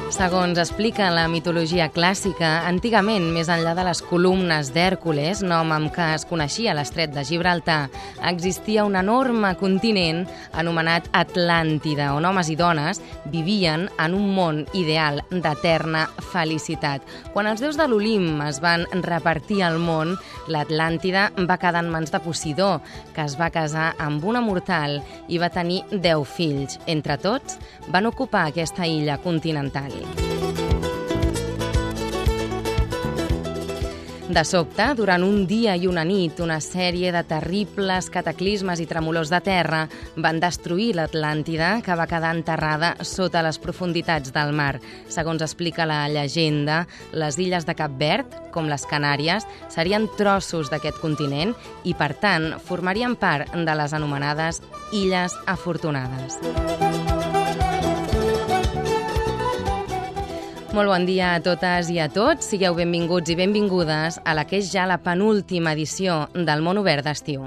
Segons explica la mitologia clàssica, antigament, més enllà de les columnes d'Hèrcules, nom amb què es coneixia l'estret de Gibraltar, existia un enorme continent anomenat Atlàntida, on homes i dones vivien en un món ideal d'eterna felicitat. Quan els déus de l'Olimp es van repartir el món, l'Atlàntida va quedar en mans de Posidó, que es va casar amb una mortal i va tenir 10 fills. Entre tots, van ocupar aquesta illa continental. De sobte, durant un dia i una nit, una sèrie de terribles cataclismes i tremolors de terra van destruir l'Atlàntida, que va quedar enterrada sota les profunditats del mar. Segons explica la llegenda, les illes de Cap Verd, com les Canàries, serien trossos d'aquest continent i, per tant, formarien part de les anomenades Illes Afortunades. Molt bon dia a totes i a tots. Sigueu benvinguts i benvingudes a la que és ja la penúltima edició del Món Obert d'Estiu.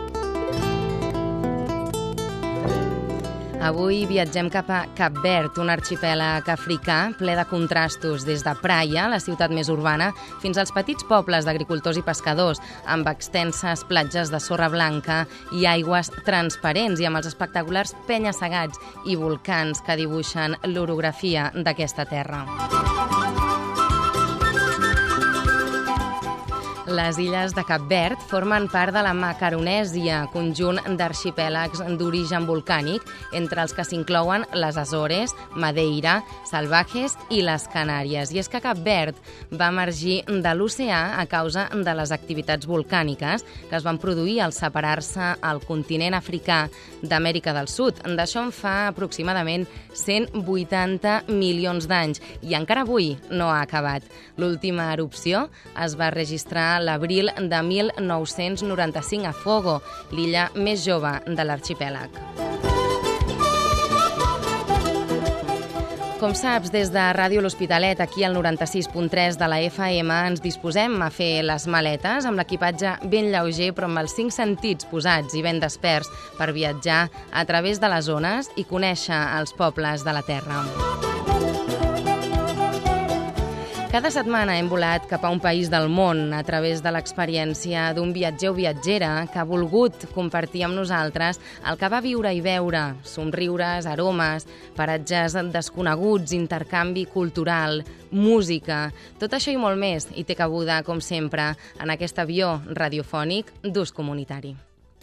Avui viatgem cap a Cap Verd, un arxipèlag africà ple de contrastos, des de Praia, la ciutat més urbana, fins als petits pobles d'agricultors i pescadors, amb extenses platges de sorra blanca i aigües transparents i amb els espectaculars penya-segats i volcans que dibuixen l'orografia d'aquesta terra. Les illes de Cap Verd formen part de la Macaronèsia, conjunt d'arxipèlags d'origen volcànic, entre els que s'inclouen les Açores, Madeira, Salvajes i les Canàries. I és que Cap Verd va emergir de l'oceà a causa de les activitats volcàniques que es van produir al separar-se el continent africà d'Amèrica del Sud. D'això en fa aproximadament 180 milions d'anys i encara avui no ha acabat. L'última erupció es va registrar l'abril de 1995 a Fogo, l'illa més jove de l'arxipèlag. Com saps, des de Ràdio L'Hospitalet, aquí al 96.3 de la FM, ens disposem a fer les maletes amb l'equipatge ben lleuger però amb els 5 sentits posats i ben desperts per viatjar a través de les zones i conèixer els pobles de la terra. Cada setmana hem volat cap a un país del món a través de l'experiència d'un viatger o viatgera que ha volgut compartir amb nosaltres el que va viure i veure, somriures, aromes, paratges desconeguts, intercanvi cultural, música, tot això i molt més hi té cabuda, com sempre, en aquest avió radiofònic d'ús comunitari.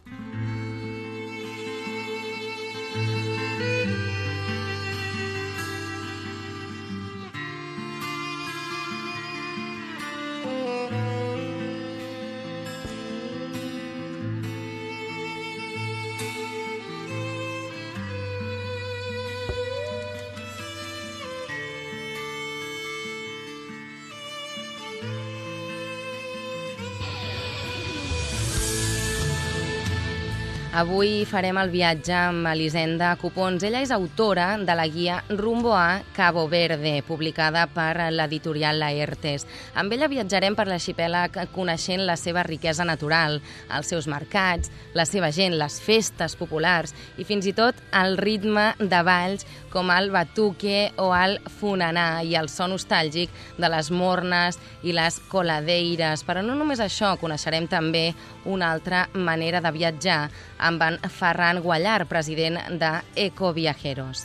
Avui farem el viatge amb Elisenda Copons. Ella és autora de la guia Rumbo a Cabo Verde, publicada per l'editorial Laertes. Amb ella viatjarem per l'arxipèlag coneixent la seva riquesa natural, els seus mercats, la seva gent, les festes populars i fins i tot el ritme de balls com el batuque o el funanà i el so nostàlgic de les mornes i les coladeires. Però no només això, coneixerem també una altra manera de viatjar amb en Ferran Guallar, president d'Ecoviajeros.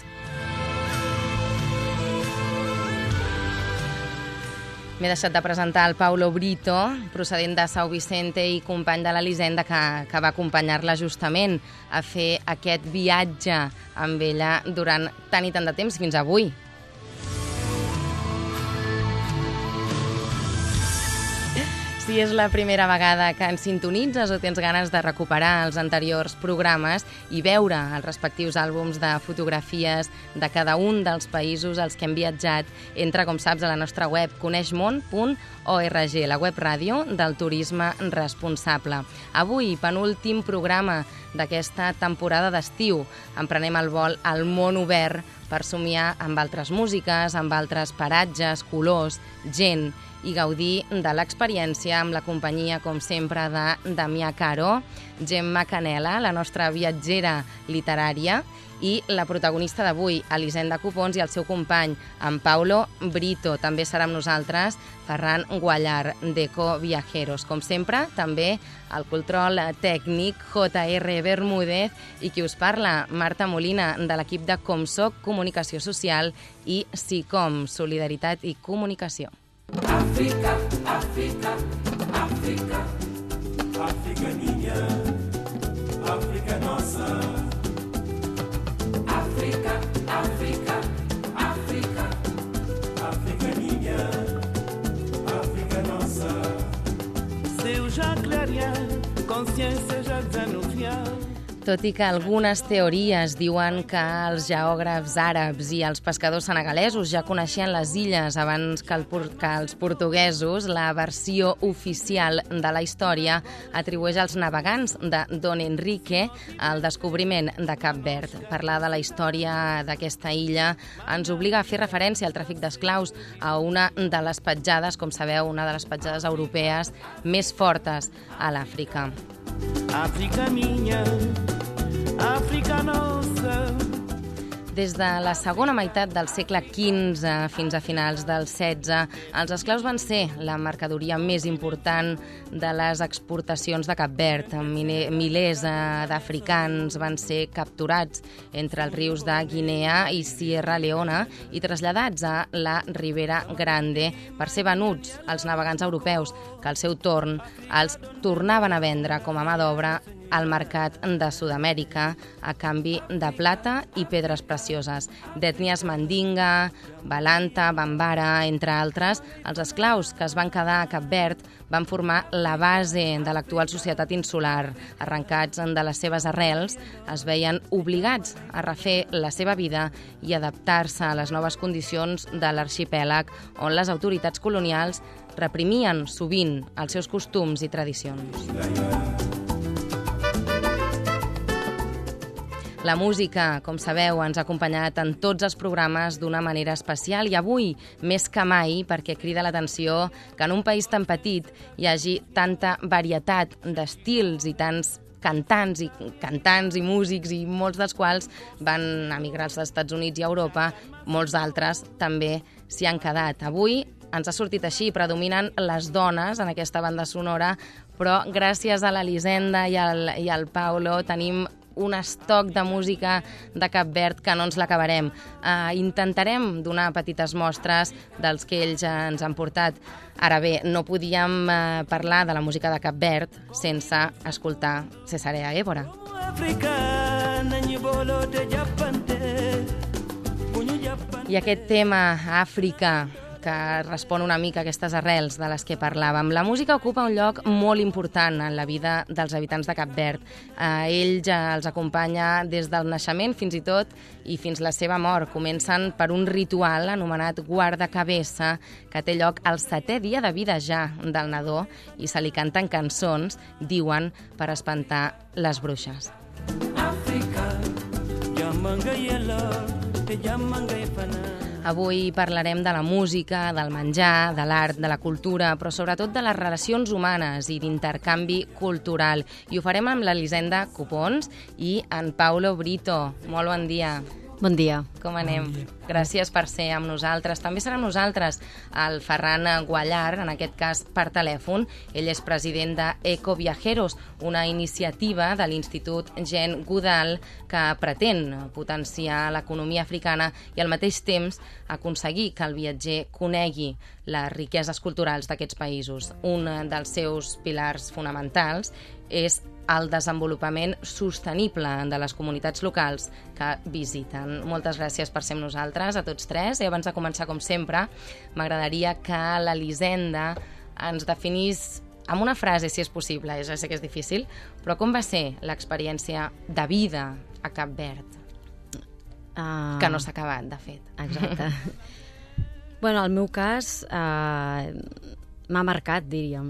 M'he deixat de presentar el Paulo Brito, procedent de São Vicente i company de l'Elisenda, que va acompanyar-la justament a fer aquest viatge amb ella durant tant i tant de temps fins avui. Si és la primera vegada que ens sintonitzes o tens ganes de recuperar els anteriors programes i veure els respectius àlbums de fotografies de cada un dels països als que hem viatjat, entra, com saps, a la nostra web coneixmon.org, la web ràdio del turisme responsable. Avui, penúltim programa d'aquesta temporada d'estiu. Emprenem el vol al món obert per somiar amb altres músiques, amb altres paratges, colors, gent i gaudir de l'experiència amb la companyia, com sempre, de Damià Caro, Gemma Canela, la nostra viatgera literària, i la protagonista d'avui, Elisenda Copons, i el seu company, en Paulo Brito. També serà amb nosaltres Ferran Guallar, d'Eco Viajeros. Com sempre, també el control tècnic, JR Bermúdez, i qui us parla, Marta Molina, de l'equip de Comsoc, Comunicació Social, i SICOM, Solidaritat i Comunicació. África, África, África, África minha, África nossa. África, África, África, África minha, África nossa. Seu já clarear, consciência já desanuviar. Tot i que algunes teories diuen que els geògrafs àrabs i els pescadors senegalesos ja coneixien les illes abans que els portuguesos, la versió oficial de la història atribueix als navegants de Don Enrique el descobriment de Cap Verd. Parlar de la història d'aquesta illa ens obliga a fer referència al tràfic d'esclaus, a una de les petjades, com sabeu, una de les petjades europees més fortes a l'Àfrica. África minha, África nossa. Des de la segona meitat del segle XV fins a finals del XVI, els esclaus van ser la mercadoria més important de les exportacions de Cap Verd. Milers d'africans van ser capturats entre els rius de Guinea i Sierra Leona i traslladats a la Ribera Grande per ser venuts als navegants europeus, que al seu torn els tornaven a vendre com a mà d'obra al mercat de Sud-amèrica a canvi de plata i pedres precioses. D'ètnies mandinga, balanta, bambara, entre altres, els esclaus que es van quedar a Cap Verd van formar la base de l'actual societat insular. Arrencats de les seves arrels, es veien obligats a refer la seva vida i adaptar-se a les noves condicions de l'arxipèlag, on les autoritats colonials reprimien sovint els seus costums i tradicions. La música, com sabeu, ens ha acompanyat en tots els programes d'una manera especial i avui, més que mai, perquè crida l'atenció que en un país tan petit hi hagi tanta varietat d'estils i tants cantants i músics, i molts dels quals van emigrar als Estats Units i a Europa, molts altres també s'hi han quedat. Avui ens ha sortit així, predominen les dones en aquesta banda sonora, però gràcies a l'Elisenda i al Paulo tenim un estoc de música de Cap Verd que no ens l'acabarem. Intentarem donar petites mostres dels que ells ens han portat. Ara bé, no podíem parlar de la música de Cap Verd sense escoltar Cesarea Évora. I aquest tema, Àfrica, que respon una mica a aquestes arrels de les que parlàvem. La música ocupa un lloc molt important en la vida dels habitants de Cap Verd. Ell ja els acompanya des del naixement fins i tot i fins la seva mort. Comencen per un ritual anomenat guardacabessa, que té lloc el 7è dia de vida ja del nadó i se li canten cançons, diuen, per espantar les bruixes. África, Yamanga Yela, Yamanga Ifana. Avui parlarem de la música, del menjar, de l'art, de la cultura, però sobretot de les relacions humanes i d'intercanvi cultural. I ho farem amb l'Elisenda Copons i en Paulo Brito. Molt bon dia. Bon dia. Com anem? Gràcies per ser amb nosaltres. També serà amb nosaltres el Ferran Guallar, en aquest cas per telèfon. Ell és president d'Eco Viajeros, una iniciativa de l'Institut Jean Goodall que pretén potenciar l'economia africana i al mateix temps aconseguir que el viatger conegui les riqueses culturals d'aquests països. Un dels seus pilars fonamentals és el desenvolupament sostenible de les comunitats locals que visiten. Moltes gràcies per ser amb nosaltres, a tots tres. I abans de començar, com sempre, m'agradaria que l'Elisenda ens definís amb una frase, si és possible, ja sé que és difícil, però com va ser l'experiència de vida a Cap Verd? Que no s'ha acabat, de fet. Exacte. Bueno, el meu cas m'ha marcat, diríem.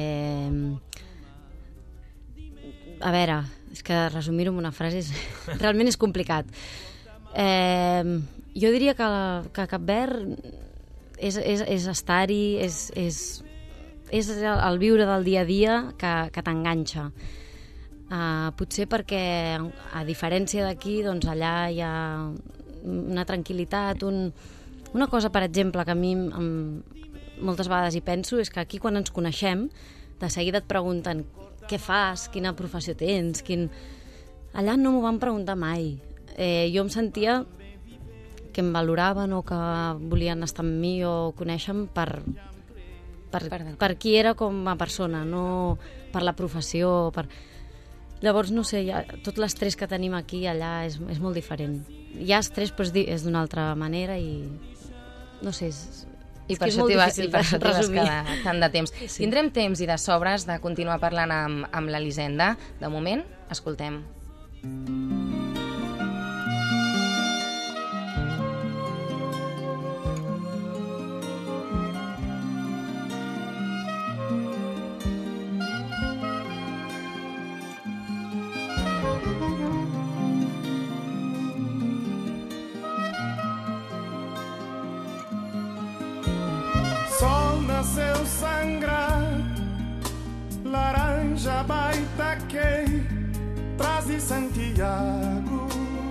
A veure, és que resumir-ho en una frase realment és complicat. Jo diria que Cap Verd és estar-hi, és el viure del dia a dia que t'enganxa. Potser perquè, a diferència d'aquí, doncs allà hi ha una tranquil·litat, una cosa, per exemple, que a mi moltes vegades hi penso, és que aquí quan ens coneixem, de seguida et pregunten què fas, quina professió tens, Allà no m'ho van preguntar mai. Jo em sentia que em valoraven o que volien estar amb mi o conèixer-me per qui era com a persona, no per la professió. Llavors, no sé, tot l'estrès que tenim aquí allà és molt diferent. Hi ha estrès, però és d'una altra manera i no sé, I per això t'hi vas quedar tant de temps. Sí. Tindrem temps i de sobres de continuar parlant amb l'Elisenda. De moment, escoltem. Sol nasceu sangrar, laranja baita que traz de Santiago.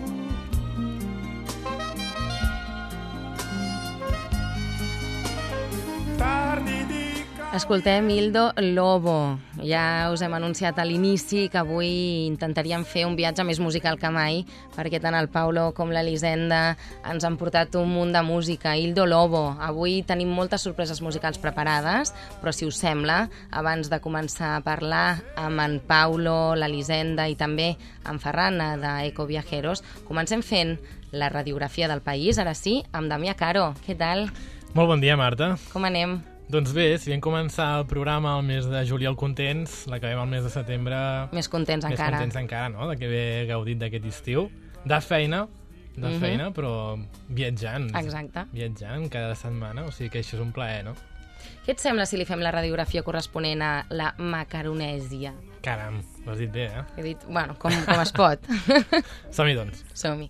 Tarde de Escoltem Hildo Lobo. Ja us hem anunciat a l'inici que avui intentaríem fer un viatge més musical que mai, perquè tant el Paulo com l'Elisenda ens han portat un munt de música. Hildo Lobo. Avui tenim moltes sorpreses musicals preparades, però si us sembla, abans de començar a parlar amb en Paulo, l'Elisenda i també en Ferran d'Eco Viajeros, comencem fent la radiografia del país, ara sí, amb Damià Caro. Què tal? Molt bon dia, Marta. Com anem? Doncs bé, si vam començar el programa el mes de juliol contents, l'acabem el mes de setembre... Més contents encara. Més contents encara, no?, de que he gaudit d'aquest estiu. De feina, però viatjant. Exacte. Viatjant cada setmana, o sigui que això és un plaer, no? Què et sembla si li fem la radiografia corresponent a la Macaronèsia? Caram, ho has dit bé, eh? He dit, bueno, com es pot. Som-hi, doncs. Som-hi.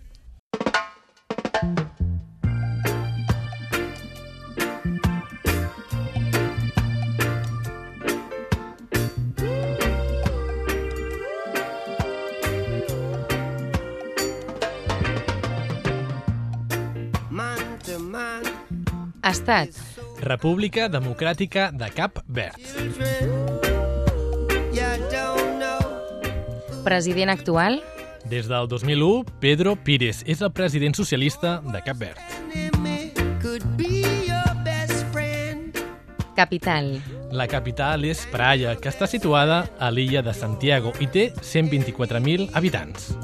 Estat. República Democràtica de Cap Verd. President actual. Des del 2001, Pedro Pires és el president socialista de Cap Verd. Capital. La capital és Praia, que està situada a l'illa de Santiago i té 124.000 habitants.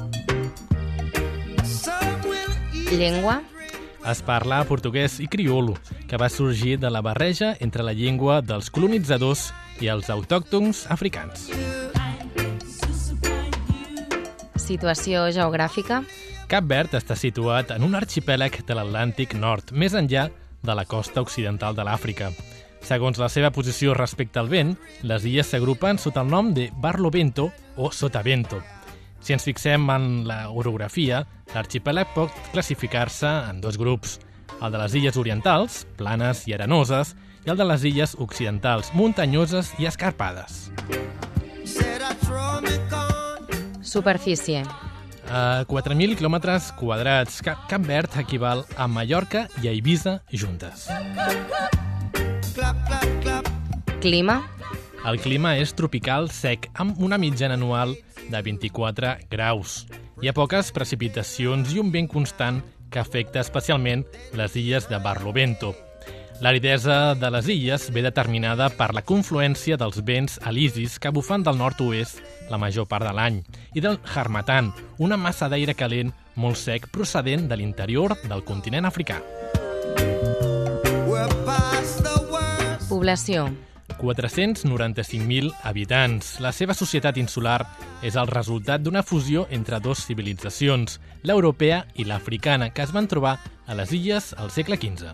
Llengua. Es parla portuguès i criolo, que va sorgir de la barreja entre la llengua dels colonitzadors i els autòctons africans. Situació geogràfica. Cap Verd està situat en un arxipèlag de l'Atlàntic Nord, més enllà de la costa occidental de l'Àfrica. Segons la seva posició respecte al vent, les illes s'agrupen sota el nom de Barlovento o Sotavento. Si ens fixem en la orografia, l'arxipèlag pot classificar-se en dos grups, el de les illes orientals, planes i arenoses, i el de les illes occidentals, muntanyoses i escarpades. Superfície. 4.000 quilòmetres quadrats. Cap Verd equival a Mallorca i a Eivissa juntes. Clima. El clima és tropical sec, amb una mitjana anual de 24 graus. Hi ha poques precipitacions i un vent constant que afecta especialment les illes de Barlovento. L'aridesa de les illes ve determinada per la confluència dels vents alisis que bufen del nord-oest la major part de l'any i del harmattan, una massa d'aire calent molt sec procedent de l'interior del continent africà. Població. 495.000 habitants. La seva societat insular és el resultat d'una fusió entre dues civilitzacions, l'europea i l'africana, que es van trobar a les illes al segle XV.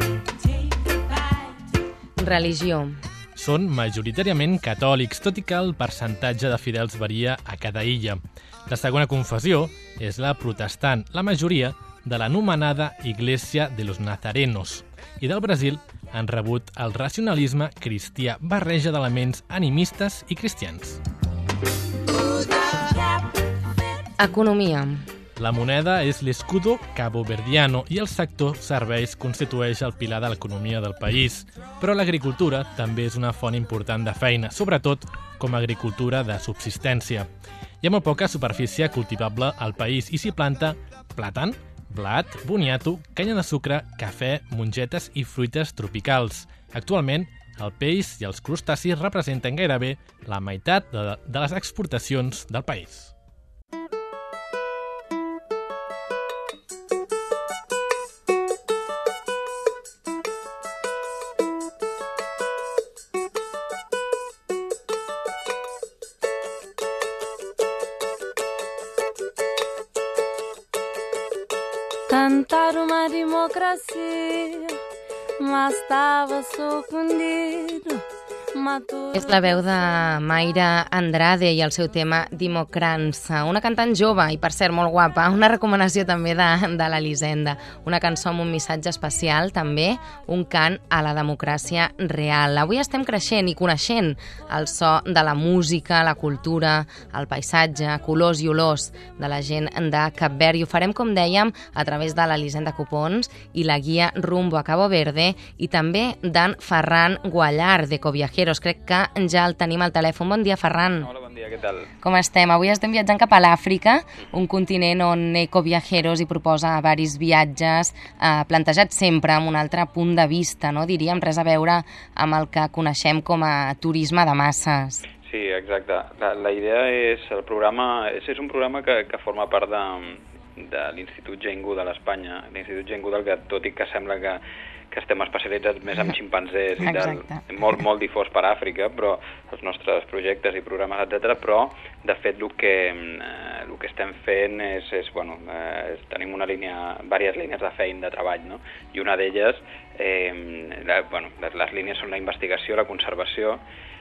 Religió. Són majoritàriament catòlics, tot i que el percentatge de fidels varia a cada illa. La segona confessió és la protestant, la majoria de l'anomenada Iglesia de los Nazarenos. I del Brasil han rebut el racionalisme cristià, barreja d'elements animistes i cristians. Economia. La moneda és l'escudo caboverdiano i el sector serveis constitueix el pilar de l'economia del país. Però l'agricultura també és una font important de feina, sobretot com a agricultura de subsistència. Hi ha molt poca superfície cultivable al país i s'hi planta plàtan, blat, boniato, canya de sucre, cafè, mongetes i fruites tropicals. Actualment, el peix i els crustacis representen gairebé la meitat de les exportacions del país. Cantar uma democracia, mas estava escondido. És la veu de Mayra Andrade i el seu tema Democrança, una cantant jove i, per cert, molt guapa. Una recomanació també de l'Elisenda. Una cançó amb un missatge especial, també un cant a la democràcia real. Avui estem creixent i coneixent el so de la música, la cultura, el paisatge, colors i olors de la gent de Cap Verd. I ho farem, com dèiem, a través de l'Elisenda Copons i la guia Rumbo a Cabo Verde i també d'en Ferran Guallart, d'Ecoviajeros. Crec que ja el tenim al telèfon. Bon dia, Ferran. Hola, bon dia, què tal? Com estem? Avui estem viatjant cap a l'Àfrica, un continent on Ecoviajeros hi proposa diversos viatges plantejats sempre amb un altre punt de vista, no? Diríem, res a veure amb el que coneixem com a turisme de masses. Sí, exacte. La idea és, el programa, és un programa que forma part de l'Institut Jane Goodall d'Espanya. L'Institut Jane Goodall, que tot i que sembla que estem especialitzats més en ximpanzés i tal, molt difós per Àfrica, però els nostres projectes i programes, etc. Però, de fet, el que estem fent és tenim diverses línies de feina, de treball, no? I una d'elles, les línies són la investigació, la conservació,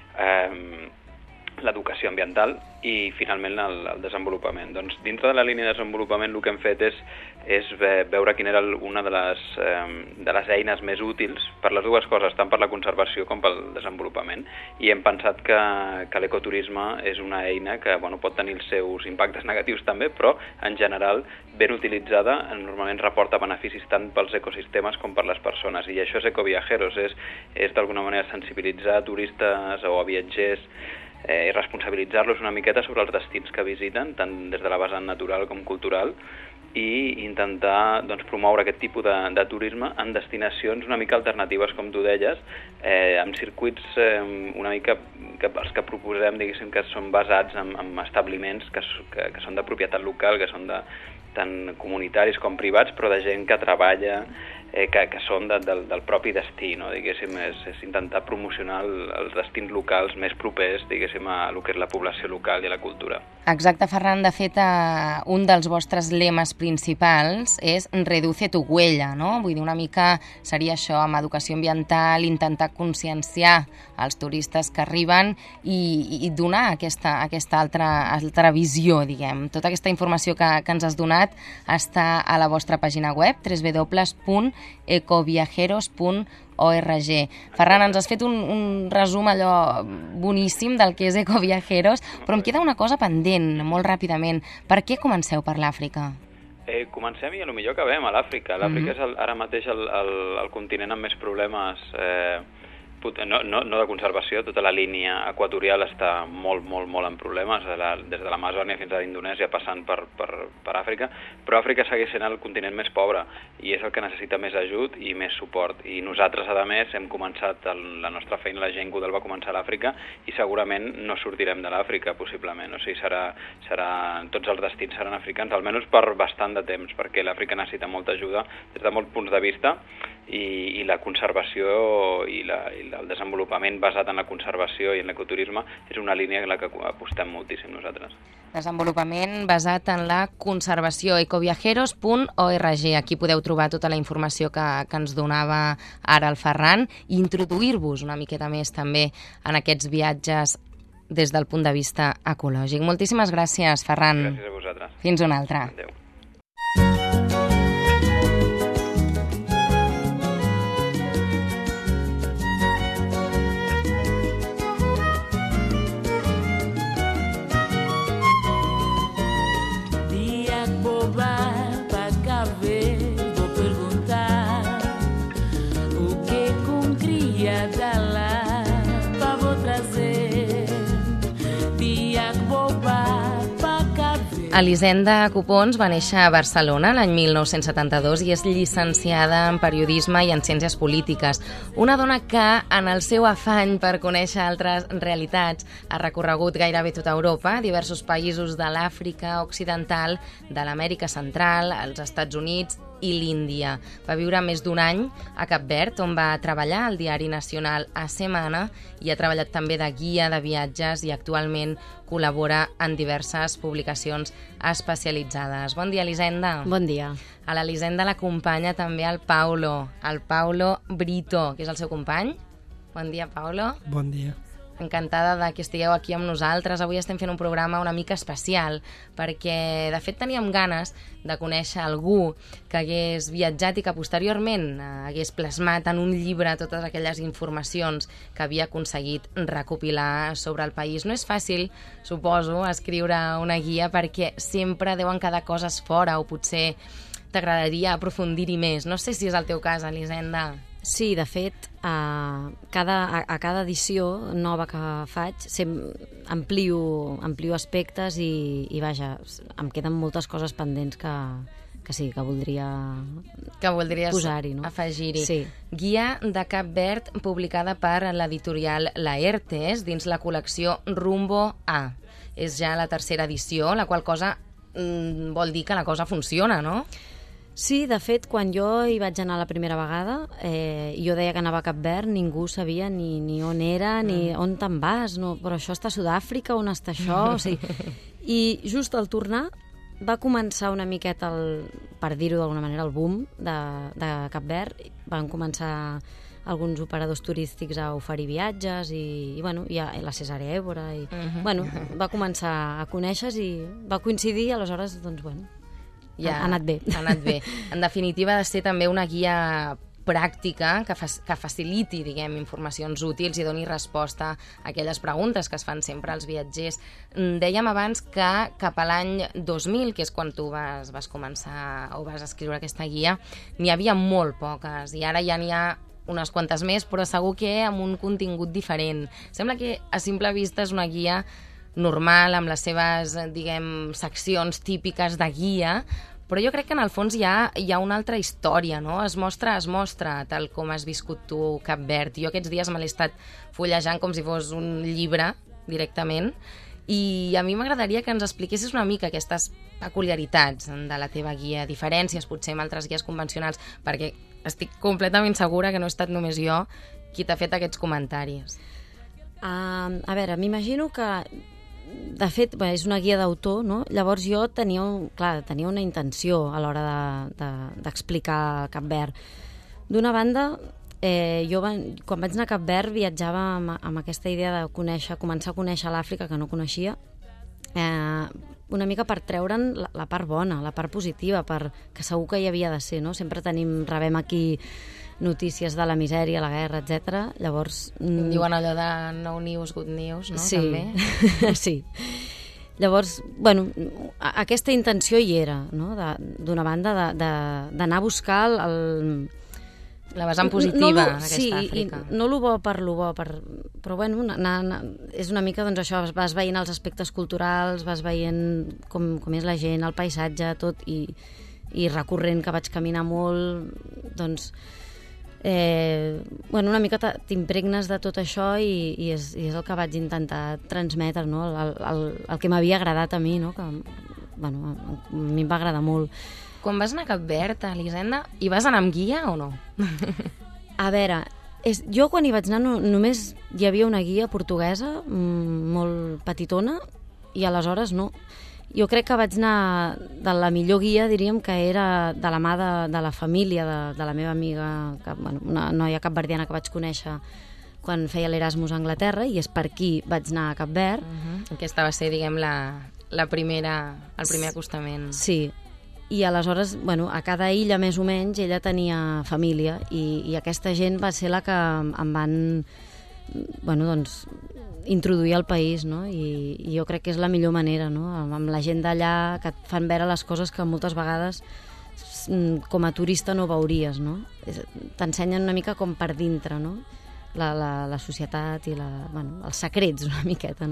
l'educació ambiental i, finalment, el desenvolupament. Doncs, dintre de la línia de desenvolupament, el que hem fet és veure quina era una de les eines més útils per les dues coses, tant per la conservació com pel desenvolupament. I hem pensat que l'ecoturisme és una eina que pot tenir els seus impactes negatius també, però, en general, ben utilitzada, normalment reporta beneficis tant pels ecosistemes com per les persones. I això és Ecoviajeros, és d'alguna manera sensibilitzar turistes o viatgers i responsabilitzar-los una miqueta sobre els destins que visiten, tant des de la vessant natural com cultural, i intentar promoure aquest tipus de turisme en destinacions una mica alternatives, com tu deies, amb circuits una mica els que proposem, diguéssim, que són basats en establiments que són de propietat local, que són tant comunitaris com privats, però de gent que treballa, que són del propi destí, no? Diguéssim, és intentar promocionar els destins locals més propers, diguéssim, a el que és la població local i a la cultura. Exacte, Ferran. De fet, un dels vostres lemes principals és reduce tu huella, no? Vull dir, una mica seria això, amb educació ambiental, intentar conscienciar els turistes que arriben i donar aquesta altra visió, diguem. Tota aquesta informació que ens has donat està a la vostra pàgina web, www.ecoviajeros.org. Ferran, ens has fet un resum allò boníssim del que és Ecoviajeros, però em queda una cosa pendent, molt ràpidament. Per què comenceu per l'Àfrica? Comencem i potser acabem a l'Àfrica. L'Àfrica és ara mateix el continent amb més problemes, no de conservació. Tota la línia equatorial està molt en problemes, des de l'Amazònia fins a l'Indonèsia, passant per Àfrica, però Àfrica segueix sent el continent més pobre i és el que necessita més ajut i més suport. I nosaltres, a més, hem començat la nostra feina, la Jane Goodall va començar a l'Àfrica i segurament no sortirem de l'Àfrica, possiblement. O sigui, tots els destins seran africans, almenys per bastant de temps, perquè l'Àfrica necessita molta ajuda des de molts punts de vista i la conservació i el desenvolupament basat en la conservació i en l'ecoturisme és una línia en la que apostem moltíssim nosaltres. Desenvolupament basat en la conservació, ecoviajeros.org. Aquí podeu trobar tota la informació que ens donava ara el Ferran i introduir-vos una miqueta més també en aquests viatges des del punt de vista ecològic. Moltíssimes gràcies, Ferran. Gràcies a vosaltres. Fins una altra. Adéu. Elisenda Copons va néixer a Barcelona l'any 1972 i és llicenciada en periodisme i en ciències polítiques. Una dona que, en el seu afany per conèixer altres realitats, ha recorregut gairebé tota Europa, diversos països de l'Àfrica Occidental, de l'Amèrica Central, els Estats Units i l'Índia. Va viure més d'un any a Cap Verd, on va treballar al diari nacional A Semana i ha treballat també de guia de viatges i actualment col·labora en diverses publicacions especialitzades. Bon dia, Elisenda. Bon dia. A l'Elisenda l'acompanya també el Paulo Brito, que és el seu company. Bon dia, Paulo. Bon dia. Encantada de que estigueu aquí amb nosaltres. Avui estem fent un programa una mica especial perquè, de fet, teníem ganes de conèixer algú que hagués viatjat i que posteriorment hagués plasmat en un llibre totes aquelles informacions que havia aconseguit recopilar sobre el país. No és fàcil, suposo, escriure una guia perquè sempre deuen quedar coses fora o potser t'agradaria aprofundir-hi més. No sé si és el teu cas, Elisenda. Sí, de fet, a cada edició nova que faig amplio aspectes i vaja, em queden moltes coses pendents que sí, que voldries posar-hi, no? Afegir-hi. Sí. Guia de Cap Verd publicada per l'editorial Laertes dins la col·lecció Rumbo A. És ja la tercera edició, la qual cosa vol dir que la cosa funciona, no? Sí, de fet, quan jo hi vaig anar la primera vegada, jo deia que anava a Cap Verd, ningú sabia ni on era, ni on te'n vas, no, però això està a Sud-àfrica, on està això? O sigui, i just al tornar va començar una miqueta, per dir-ho d'alguna manera, el boom de Cap Verd. Van començar alguns operadors turístics a oferir viatges i bueno, ja la Cesarea Évora i bueno, va començar a conèixer i va coincidir, aleshores, doncs, bueno, ja, ha anat bé. Ha anat bé. En definitiva, ha de ser també una guia pràctica que faciliti, diguem, informacions útils i doni resposta a aquelles preguntes que es fan sempre als viatgers. Dèiem abans que cap a l'any 2000, que és quan tu vas començar o vas escriure aquesta guia, n'hi havia molt poques i ara ja n'hi ha unes quantes més, però segur que amb un contingut diferent. Sembla que a simple vista és una guia normal, amb les seves, diguem, seccions típiques de guia, però jo crec que en el fons hi ha una altra història, no? Es mostra tal com has viscut tu Cap Verd. Jo aquests dies me l'he estat fullejant com si fos un llibre, directament, i a mi m'agradaria que ens expliquessis una mica aquestes peculiaritats de la teva guia, diferències potser amb altres guies convencionals, perquè estic completament segura que no he estat només jo qui t'ha fet aquests comentaris. A veure, m'imagino que de fet, és una guia d'autor, no? Llavors jo tenia una intenció a l'hora d'explicar Cap Verd. D'una banda, jo quan vaig anar a Cap Verd viatjava amb aquesta idea de començar a conèixer l'Àfrica que no coneixia, una mica per treure'n la part bona, la part positiva, que segur que hi havia de ser, no? Sempre rebem aquí notícies de la misèria, la guerra, etc. Llavors... Diuen allò de no news, good news, no? Sí, també. Sí. Llavors, bueno, aquesta intenció hi era, no? D'una banda, d'anar a buscar la vessant positiva d'aquesta Àfrica. Sí, no lo bo per lo bo, però bueno, és una mica doncs això, vas veient els aspectes culturals, vas veient com és la gent, el paisatge, tot, i recorrent que vaig caminar molt, doncs... bueno, una mica t'impregnes de tot això i és el que vaig intentar transmetre, no? El que m'havia agradat a mi, no? Que, bueno, a mi em va agradar molt. Quan vas anar a Cap Verd, Elisenda, hi vas anar amb guia o no? A veure, jo quan hi vaig anar només hi havia una guia portuguesa molt petitona i aleshores no. Jo crec que vaig anar de la millor guia, diríem, que era de la mà de la família de la meva amiga, una noia capverdiana que vaig conèixer quan feia l'Erasmus a Anglaterra, i és per aquí vaig anar a Cap Verd. Aquesta va ser, diguem, el primer acostament. Sí, i aleshores, bueno, a cada illa més o menys ella tenia família i aquesta gent va ser la que em van, bueno, doncs, introduir al país, no? I jo crec que és la millor manera, no? Amb la gent d'allà que et fan veure les coses que moltes vegades com a turista no veuries, no? T'ensenyen una mica com per dintre, no? La societat i els secrets una miqueta, no?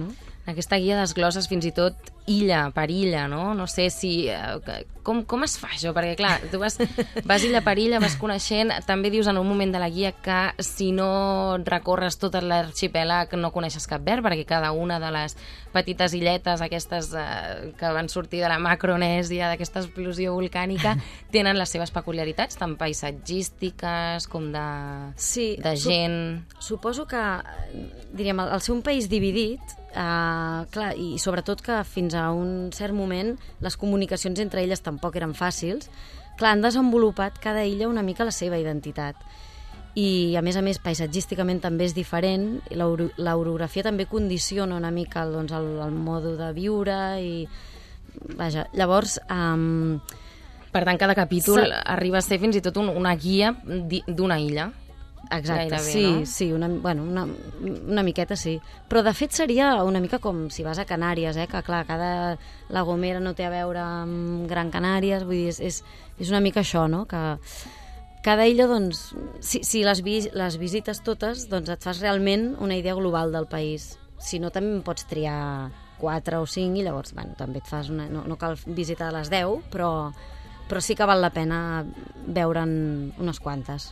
Aquesta guia desglosses fins i tot illa per illa, no? No sé si... Com es fa això? Perquè, clar, tu vas illa per illa, vas coneixent... També dius en un moment de la guia que si no recorres tot l'arxipèlag no coneixes Cap Verd, perquè cada una de les petites illetes aquestes que van sortir de la Macronèsia, d'aquesta explosió volcànica, tenen les seves peculiaritats, tant paisatgístiques com de gent... Suposo que, diríem, al ser un país dividit, clar, i sobretot que fins a un cert moment les comunicacions entre elles tampoc eren fàcils, clar, han desenvolupat cada illa una mica la seva identitat. I, a més, paisatgísticament també és diferent, l'orografia també condiciona una mica doncs, el mode de viure i... Vaja, llavors... Per tant, cada capítol arriba a ser fins i tot una guia d'una illa. Exacte, gairebé, sí, no? Sí, una miqueta sí. Però de fet seria una mica com si vas a Canàries, que clar, La Gomera no té a veure amb Gran Canàries, vull dir, és una mica això, no? Que cada illa, doncs, si les visites totes, doncs et fas realment una idea global del país. Si no, també pots triar 4 o 5 i llavors, bueno, també et fas una... No cal visitar les 10, però sí que val la pena veure'n unes quantes.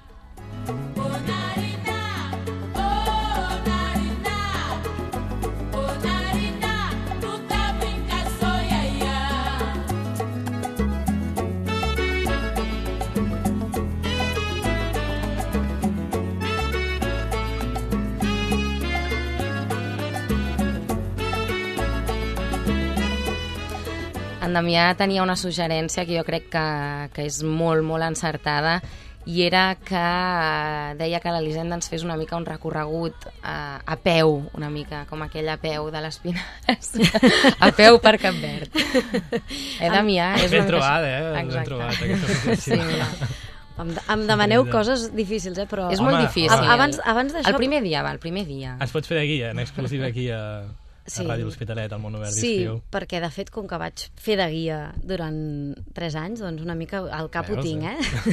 En Damià tenia una suggerència que jo crec que és molt, molt encertada, i era que deia que l'Elisenda ens fes una mica un recorregut a peu, una mica com aquell a peu de les Pinares, a peu per Cap Verd. Damià? És ben trobat, ben trobat aquesta situació. Sí, em demaneu coses difícils, però... És molt difícil. Abans d'això... El primer dia. Es pot fer de guia, en exclusiva aquí a Ràdio L'Hospitalet, al Món Obert d'Estiu. Sí, perquè de fet, com que vaig fer de guia durant 3 anys, doncs una mica al cap ho tinc,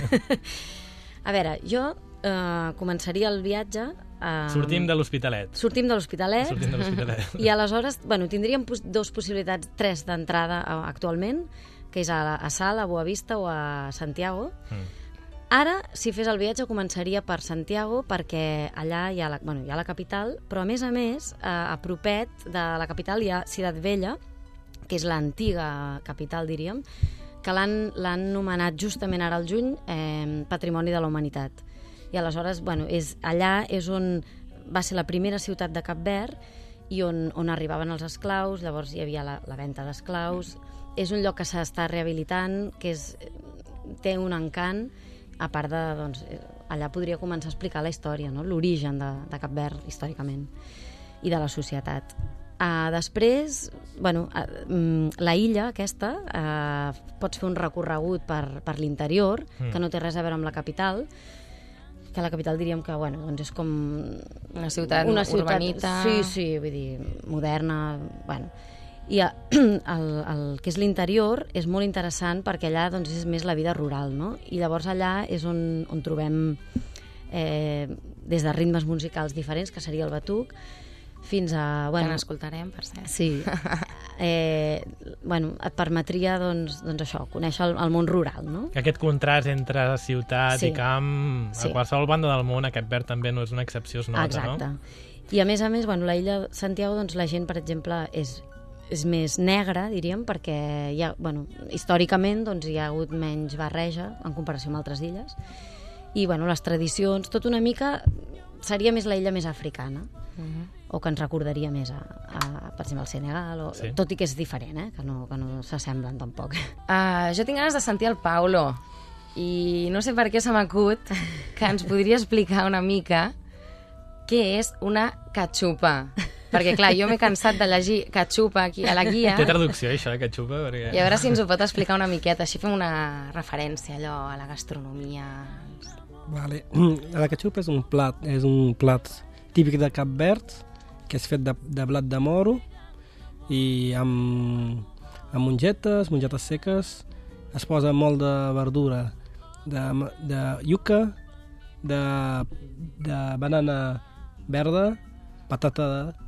A veure, jo començaria el viatge... Sortim de l'Hospitalet. Sortim de l'Hospitalet. I aleshores, tindríem 2 possibilitats, 3 d'entrada actualment, que és a Salt, a Boavista o a Santiago. Ara, si fes el viatge, començaria per Santiago, perquè allà hi ha la capital, però a més, a propet de la capital hi ha Ciutat Vella, que és l'antiga capital, diríem, que l'han nomenat justament ara al juny Patrimoni de la Humanitat. I aleshores, allà és on va ser la primera ciutat de Cap Verd i on arribaven els esclaus, llavors hi havia la venda d'esclaus. És un lloc que s'està rehabilitant, que té un encant. A part de, allà podria començar a explicar la història, no? L'origen de Cap Verd, històricament, i de la societat. Després, la illa aquesta, pots fer un recorregut per l'interior, que no té res a veure amb la capital, que la capital diríem que és com... Una ciutat urbanita... Sí, vull dir, moderna, I el que és l'interior és molt interessant perquè allà és més la vida rural, no? I llavors allà és on trobem des de ritmes musicals diferents, que seria el batuc, fins a... Que n'escoltarem, per cert. Sí. Et permetria, això, conèixer el món rural, no? Aquest contrast entre ciutat i camp, a qualsevol banda del món, a Cap Verd també no és una excepció, es nota, exacte. No? I a més, la illa de Santiago, la gent, per exemple, és més negra, diríem, perquè històricament hi ha hagut menys barreja en comparació amb altres illes. I les tradicions, tot una mica seria més la illa més africana, o que ens recordaria més per exemple, al Senegal, tot i que és diferent, que no s'assemblen tampoc. Jo tinc ganes de sentir el Paulo, i no sé per què se m'acut que ens podria explicar una mica què és una cachupa. Perquè, clar, jo m'he cansat de llegir cachupa aquí a la guia. Té traducció, això, cachupa? Perquè... I a veure si ens ho pot explicar una miqueta. Així fem una referència, allò, a la gastronomia. Vale. La cachupa és un plat típic de Cap Verd, que és fet de blat de moro i amb mongetes seques. Es posa molt de verdura, de iuca, de banana verda, patata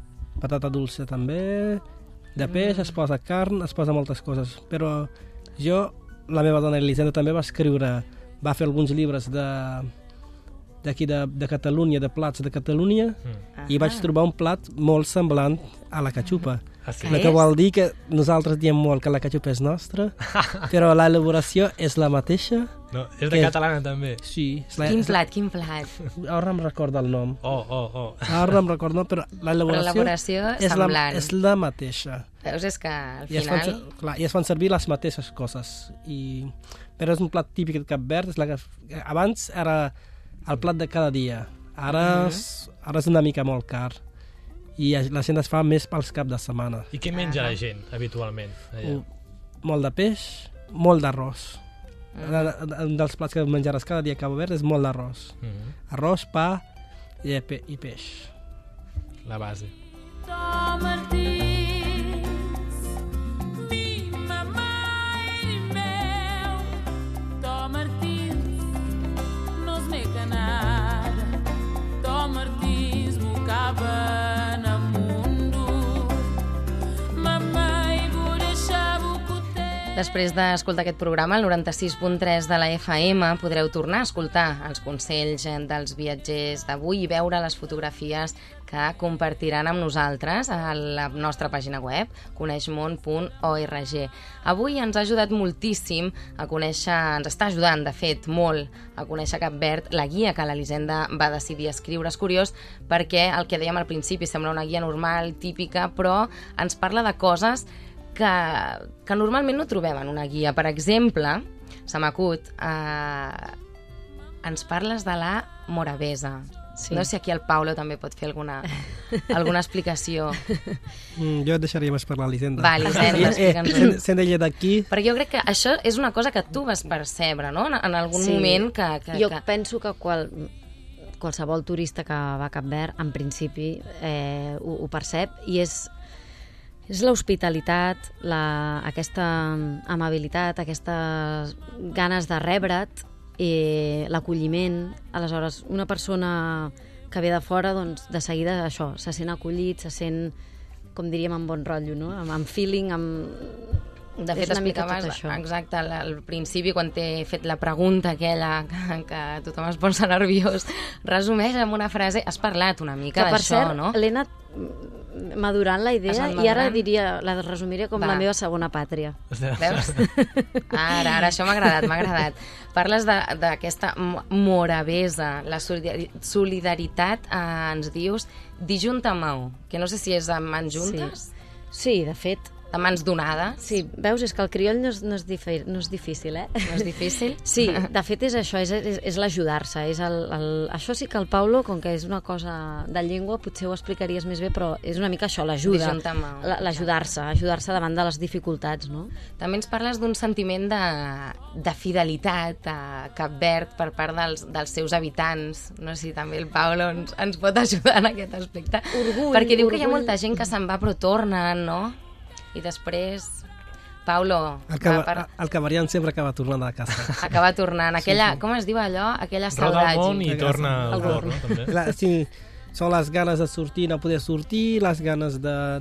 patata dolça també, de peix, es posa carn, es posa moltes coses. Però jo, la meva dona Elisenda també va escriure, va fer alguns llibres d'aquí de Catalunya, de plats de Catalunya, i vaig trobar un plat molt semblant a la catxupa. Sí? El que vol dir que nosaltres diem molt que la catxupa és nostra, però l'elaboració és la mateixa. No, és de catalana també. Sí. Quin plat? Ara em recorda el nom. Ara em recordo, però l'elaboració semblant. És la mateixa. Veus, és que al final... I es fan servir les mateixes coses. Però és un plat típic de Cap Verd. Abans era el plat de cada dia. Ara és una mica molt car. I la gent es fa més pels caps de setmana. I què menja la gent, habitualment? Molt de peix, molt d'arròs. Un dels plats que menjaràs cada dia a Cabo Verd és molt d'arròs. Arròs, pa i peix. La base. Després d'escoltar aquest programa, al 96.3 de la FM, podreu tornar a escoltar els consells dels viatgers d'avui i veure les fotografies que compartiran amb nosaltres a la nostra pàgina web, coneixmon.org. Avui ens ha ajudat moltíssim a conèixer, ens està ajudant, de fet, molt, a conèixer Cap Verd, la guia que l'Elisenda va decidir escriure. És curiós perquè el que dèiem al principi sembla una guia normal, típica, però ens parla de coses que normalment no trobem en una guia. Per exemple, se m'acut, ens parles de la Morabeza. Sí. No sé si aquí el Paulo també pot fer alguna explicació. Jo et deixaria més parlar, Elisenda. Va, Elisenda, explica'ns-ho. Sent ella d'aquí... Perquè jo crec que això és una cosa que tu vas percebre, no?, en algun moment que... Jo penso que qualsevol turista que va a Cap Verd, en principi, ho percep, i és l'hospitalitat, aquesta amabilitat, aquestes ganes de rebre't, i l'acolliment. Aleshores, una persona que ve de fora, doncs, de seguida això, se sent acollit, se sent, com diríem, amb bon rotllo, no? Amb feeling, De fet, explicaves exacte al principi, quan t'he fet la pregunta aquella que tothom es posa nerviós, resumeix amb una frase, has parlat una mica d'això, no? Que per cert, l'he anat madurant la idea i ara la resumiré com la meva segona pàtria. Veus? Ara, això m'ha agradat. Parles d'aquesta Morabeza, la solidaritat, ens dius, dijunta-mau, que no sé si és amb mans juntes. Sí, de fet. De mans donades. Sí, veus, és que el crioll no és difícil, eh? No és difícil? Sí, de fet és això, és l'ajudar-se. Això sí que el Paulo, com que és una cosa de llengua, potser ho explicaries més bé, però és una mica això, l'ajuda. Ajudar-se davant de les dificultats, no? També ens parles d'un sentiment de fidelitat a Cap Verd per part dels seus habitants. No sé si també el Paulo ens pot ajudar en aquest aspecte. Perquè diu que hi ha molta gent que se'n va però tornen, no? I després, Paulo... El cavarian sempre acaba tornant a casa. Acaba tornant. Aquella, com es diu allò? Aquella saudade. Roda el món i torna al cor, no? També. Sí, són les ganes de sortir, no poder sortir, les ganes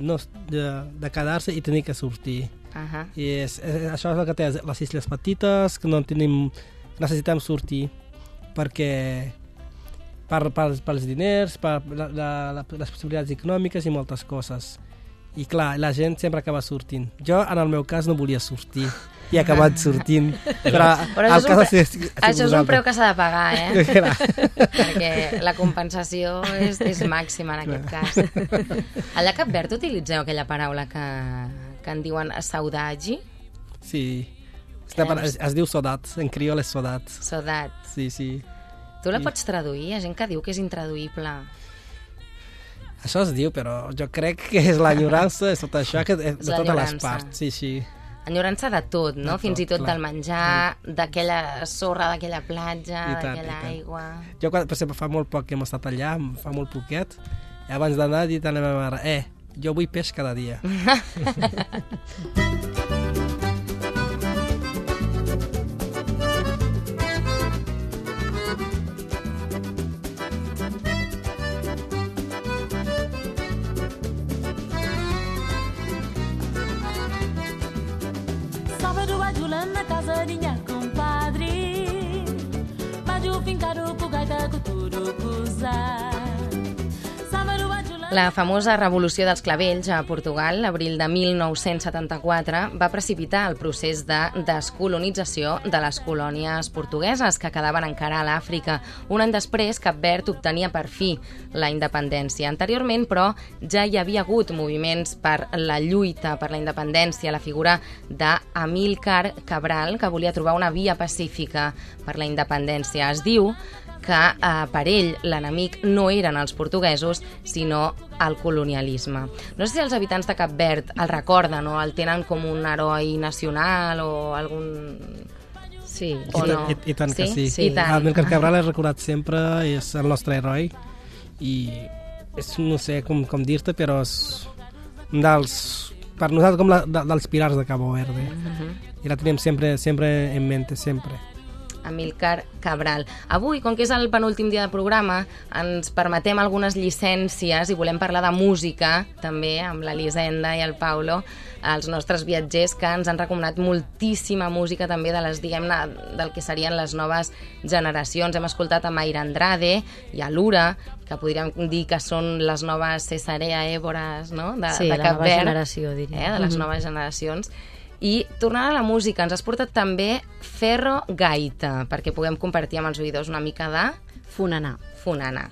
de quedar-se i tenir que sortir. I això és el que té les illes petites, que no tenim... Necessitem sortir perquè pels diners, per les possibilitats econòmiques i moltes coses. I clar, la gent sempre acaba sortint. Jo, en el meu cas, no volia sortir i he acabat sortint. Però això és un preu que s'ha de pagar, perquè la compensació és màxima en aquest cas. Allà a Cap Verd utilitzeu aquella paraula que en diuen saudade? Sí, es diu sodat, en criol és sodat. Sodat. Sí. Tu la pots traduir? Hi ha gent que diu que és intraduïble. Això es diu, però jo crec que és l'enyorança, és tot això, de totes les parts. Sí. Enyorança de tot, no? Fins i tot del menjar, d'aquella sorra, d'aquella platja, d'aquella aigua... Jo, per exemple, fa molt poc que hem estat allà, fa molt poquet, i abans d'anar he dit a la meva mare, jo vull peix cada dia. bajula na casa de minha compadre. Baju fincado com gaita cultura cruzar. La famosa revolució dels clavells a Portugal, l'abril de 1974, va precipitar el procés de descolonització de les colònies portugueses que quedaven encara a l'Àfrica. Un any després, Cap Verd obtenia per fi la independència. Anteriorment, però, ja hi havia hagut moviments per la lluita per la independència, la figura d'Amílcar Cabral, que volia trobar una via pacífica per la independència. Es diu que per ell l'enemic no eren els portuguesos, sinó el colonialisme. No sé si els habitants de Cap Verd el recorden o el tenen com un heroi nacional o algun... Sí. O no? I tant que sí. I tant. Amílcar Cabral és recordat sempre, és el nostre heroi i és, no sé com dir-te, però és un dels, per nosaltres com dels pilars de Cabo Verde. I la tenim sempre en mente, sempre. Amílcar Cabral. Avui, com que és el penúltim dia de programa, ens permetem algunes llicències i volem parlar de música, també, amb l'Elisenda i el Paulo, els nostres viatgers que ens han recomanat moltíssima música també de les, diguem-ne, del que serien les noves generacions. Hem escoltat a Mayra Andrade i a Lura, que podríem dir que són les noves Cesarea Évores, no?, de Cap Verd. Sí, la nova generació, diria. De les noves generacions. I tornant a la música, ens has portat també Ferro Gaita, perquè puguem compartir amb els oïdors una mica de... Funaná. Funaná.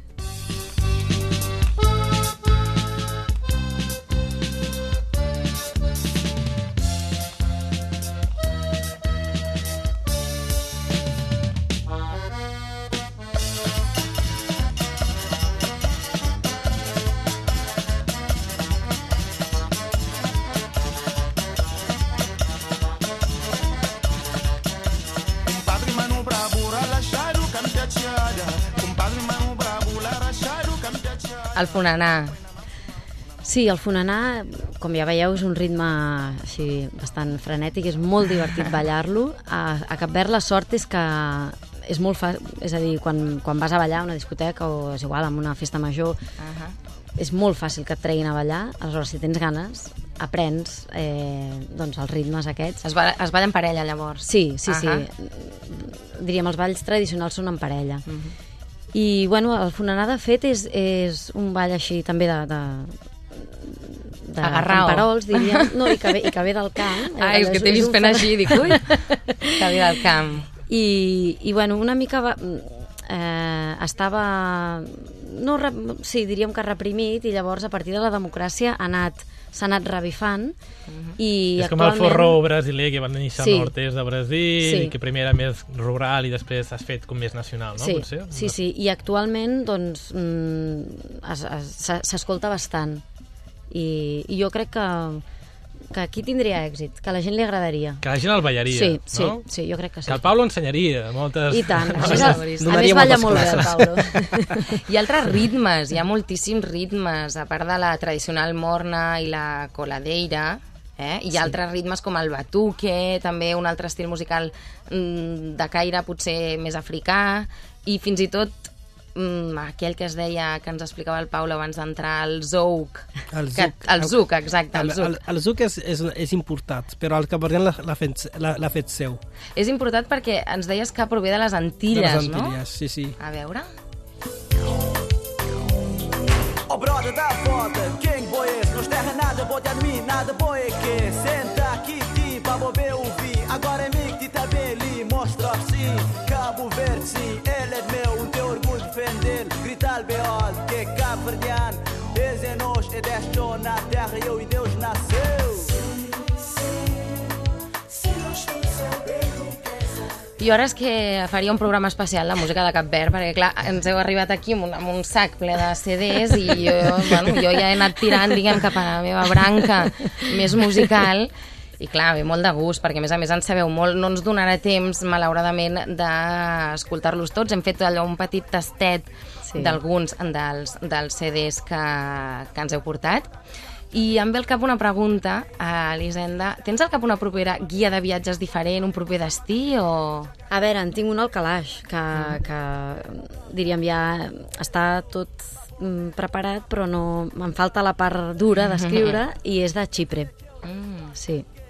El funaná. Sí, el funaná, com ja veieu, és un ritme així bastant frenètic, és molt divertit ballar-lo. A Cap Verd la sort és que és molt fàcil, és a dir, quan vas a ballar a una discoteca o és igual, en una festa major, és molt fàcil que et treguin a ballar. Aleshores, si tens ganes, aprens doncs els ritmes aquests. Es balla en parella, llavors? Sí. Diríem, els balls tradicionals són en parella. I, bueno, el funaná, de fet, és un ball així també de agarrao, camperols, diríem. No, i que ve del camp. És que t'he vist fent així, dic, ui, que ve del camp. I bueno, una mica estava... Sí, diríem que reprimit, i llavors, a partir de la democràcia, s'ha anat revifant. I és com el forró brasiler, que van néixer al nord-est de Brasil, i que primer era més rural i després s'ha fet com més nacional, no? Potser? Sí, i actualment doncs s'escolta bastant. I jo crec que aquí tindria èxit, que a la gent li agradaria. Que a la gent el ballaria, no? Sí, jo crec que sí. Que el Pablo ensenyaria moltes... I tant, a més balla molt bé el Pablo. Hi ha altres ritmes, hi ha moltíssims ritmes, a part de la tradicional morna i la coladeira, hi ha altres ritmes com el batuque, també un altre estil musical de caire potser més africà, i fins i tot aquell que es deia, que ens explicava el Pau abans d'entrar, el zouk. El zouk, exacte. El zouk és importat, però el cabardian l'ha fet seu. És importat perquè ens deies que prové de les Antilles, no? De les Antilles, sí. A veure... O brother da foda, quem boy és? Nos terra nada, pode a mim, nada boy que senta aqui, pra bober ouvir. Agora é mim que tá bem ali, mostra assim. Cabo Verde, sim, ele é meu, teu orgulho defender. Gritar bem alto, que é Cabo Verdeano. Eis é nós, é deste na terra, eu e Deus nasceu. Jo ara és que faria un programa especial de música de Cap Verd, perquè clar, ens heu arribat aquí amb un sac ple de CDs i jo ja he anat tirant, diguem, cap a la meva branca més musical, i clar, ve molt de gust, perquè a més en sabeu molt. No ens donarà temps, malauradament, d'escoltar-los tots. Hem fet allò un petit tastet d'alguns dels CDs que ens heu portat. I em ve al cap una pregunta, Elisenda. Tens al cap una propera guia de viatges diferent, un proper destí o...? A veure, en tinc un al calaix, que diríem ja està tot preparat, però no, em falta la part dura d'escriure, i és de Xipre. Sí.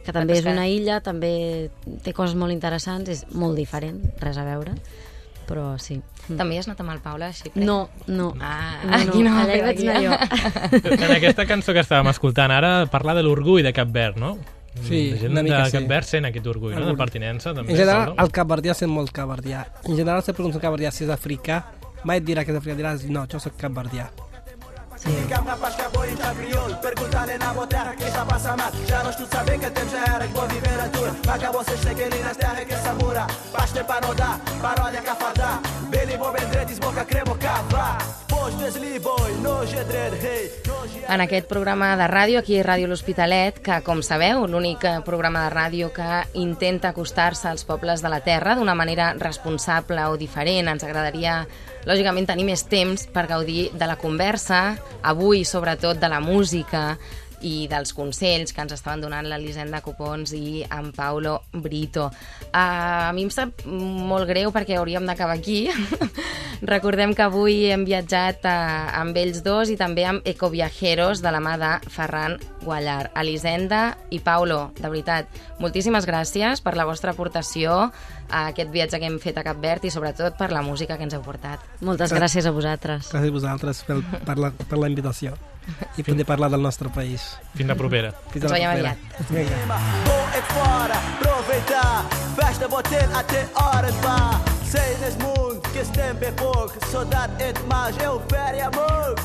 que també és una illa, també té coses molt interessants, és molt diferent, res a veure, però sí. També has anat amb el Pau a Xipre? No. Aquí no, allà hi vaig anar jo. En aquesta cançó que estàvem escoltant ara parla de l'orgull de Cap Verd, no? Sí, la gent una mica de sí. Cap Verd sent aquest orgull, no? De pertinença, també. En general, Pablo? el capverdià sent molt capverdià. En general, si pregunta un capverdià si és africà, mai et dirà que és africà, diràs, no, jo soc capverdià. Cap na paz que boi de crioulo, perguntar-lhe na boa terra que já passa mal. Já nós tudo saber que tempo já era, que vou viver a dura. Mas que vocês têm que ir nas terras que essa mura. Paste para não dar, paródia cafadá. Beli bo vendredes, boca cremo cava. Pois desli boi, no gedred, hey. En aquest programa de ràdio, aquí a Ràdio L'Hospitalet, que, com sabeu, l'únic programa de ràdio que intenta acostar-se als pobles de la terra d'una manera responsable o diferent. Ens agradaria, lògicament, tenir més temps per gaudir de la conversa, avui, sobretot, de la música i dels consells que ens estaven donant l'Elisenda Copons i en Paulo Brito. A mi em sap molt greu perquè hauríem d'acabar aquí. Recordem que avui hem viatjat amb ells dos i també amb Ecoviajeros de la mà de Ferran Guallar. Elisenda i Paulo, de veritat, moltíssimes gràcies per la vostra aportació a aquest viatge que hem fet a Cap Verd i sobretot per la música que ens heu portat. Moltes gràcies a vosaltres. Gràcies a vosaltres per la invitació i poder parlar del nostre país. Fins la propera. Fins la Ens veiem propera. aviat. Vinga. Vou é fora, aproveitar. Festa botem até horas vá. Sei nesse mundo que esse tempo é pouco. Saudade é demais, eu fere amor.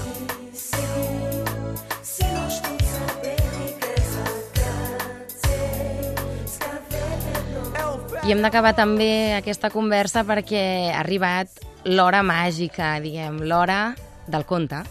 Se nós todos saberem que essa I hem d'acabar també aquesta conversa perquè ha arribat l'hora màgica, diguem, l'hora del conte.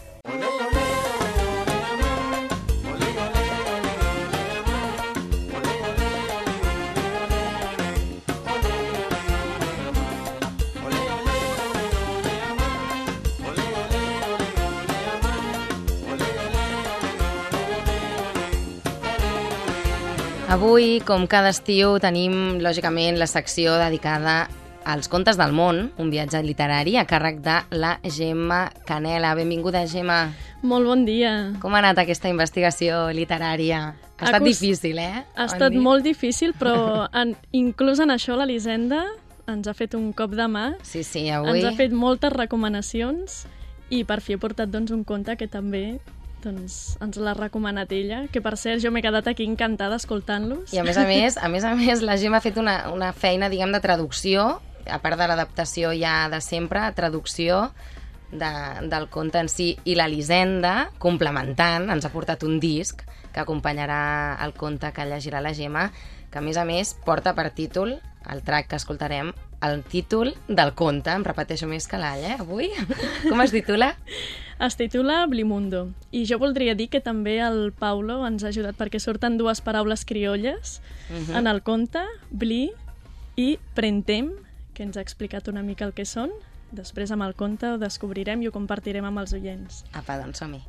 Avui, com cada estiu, tenim, lògicament, la secció dedicada als contes del món, un viatge literari a càrrec de la Gemma Canela. Benvinguda, Gemma. Molt bon dia. Com ha anat aquesta investigació literària? Ha estat difícil, eh? Ha estat molt difícil, però inclús en això l'Elisenda ens ha fet un cop de mà. Sí, avui... Ens ha fet moltes recomanacions i per fi he portat un conte que també ens l'ha recomanat ella, que per cert jo m'he quedat aquí encantada escoltant-los. I a més a més, la Gemma ha fet una feina, diguem, de traducció, a part de l'adaptació ja de sempre, traducció del conte en si, i l'Elisenda, complementant, ens ha portat un disc que acompanyarà el conte que llegirà la Gemma, que a més porta per títol, el track que escoltarem, el títol del conte. Em repeteixo més que l'all, avui. Com es titula? Es titula Blimundo. I jo voldria dir que també el Paulo ens ha ajudat perquè surten dues paraules criolles en el conte, bli i prentem, que ens ha explicat una mica el que són. Després amb el conte ho descobrirem i ho compartirem amb els oients. Apa, doncs som-hi.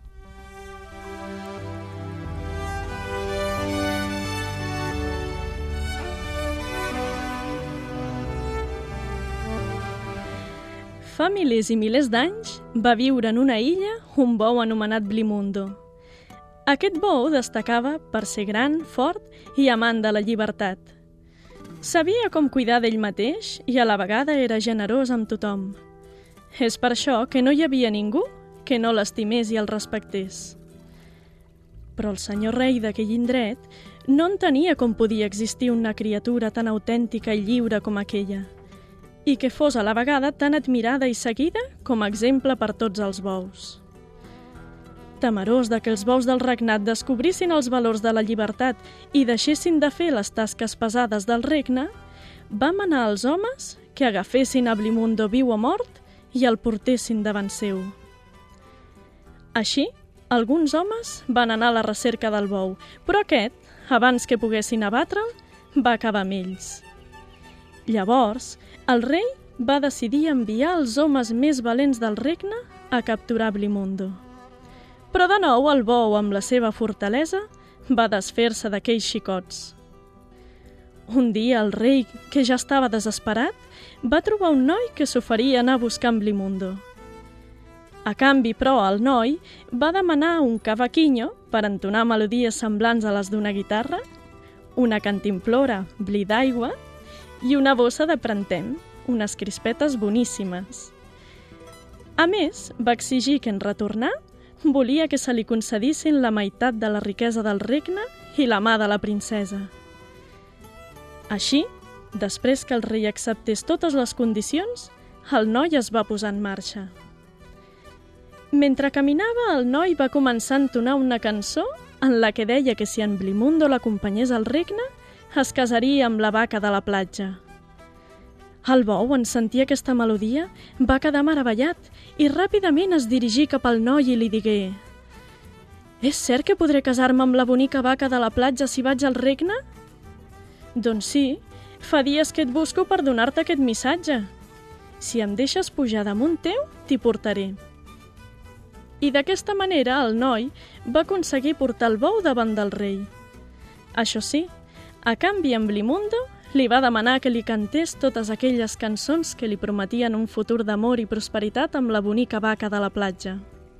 Fa milers i milers d'anys va viure en una illa un bou anomenat Blimundo. Aquest bou destacava per ser gran, fort i amant de la llibertat. Sabia com cuidar d'ell mateix i a la vegada era generós amb tothom. És per això que no hi havia ningú que no l'estimés i el respectés. Però el senyor rei d'aquell indret no entenia com podia existir una criatura tan autèntica i lliure com aquella, i que fos a la vegada tan admirada i seguida com a exemple per tots els bous. Temerós de que els bous del regnat descobrissin els valors de la llibertat i deixessin de fer les tasques pesades del regne, va manar als homes que agafessin a Blimundo viu o mort i el portessin davant seu. Així, alguns homes van anar a la recerca del bou, però aquest, abans que poguessin abatre'l, va acabar amb ells. Llavors, el rei va decidir enviar els homes més valents del regne a capturar Blimundo. Però de nou el bou, amb la seva fortalesa, va desfer-se d'aquells xicots. Un dia el rei, que ja estava desesperat, va trobar un noi que s'oferia anar a buscar Blimundo. A canvi, però, el noi va demanar un cavaquinho per entonar melodies semblants a les d'una guitarra una cantimplora, bli d'aigua, i una bossa de prantem, unes crispetes boníssimes. A més, va exigir que en retornar volia que se li concedissin la meitat de la riquesa del regne i la mà de la princesa. Així, després que el rei acceptés totes les condicions, el noi es va posar en marxa. Mentre caminava, el noi va començar a entonar una cançó en la que deia que si en Blimundo l'acompanyés al regne, es casaria amb la vaca de la platja. El bou, en sentir aquesta melodia, va quedar meravellat i ràpidament es dirigí cap al noi i li digué: «És cert que podré casar-me amb la bonica vaca de la platja si vaig al regne?» «Doncs sí, fa dies que et busco per donar-te aquest missatge. Si em deixes pujar damunt teu, t'hi portaré». I d'aquesta manera el noi va aconseguir portar el bou davant del rei. Això sí, a canvi en Blimundo li va demanar que li cantés totes aquelles cançons que li prometien un futur d'amor i prosperitat amb la bonica vaca de la platja.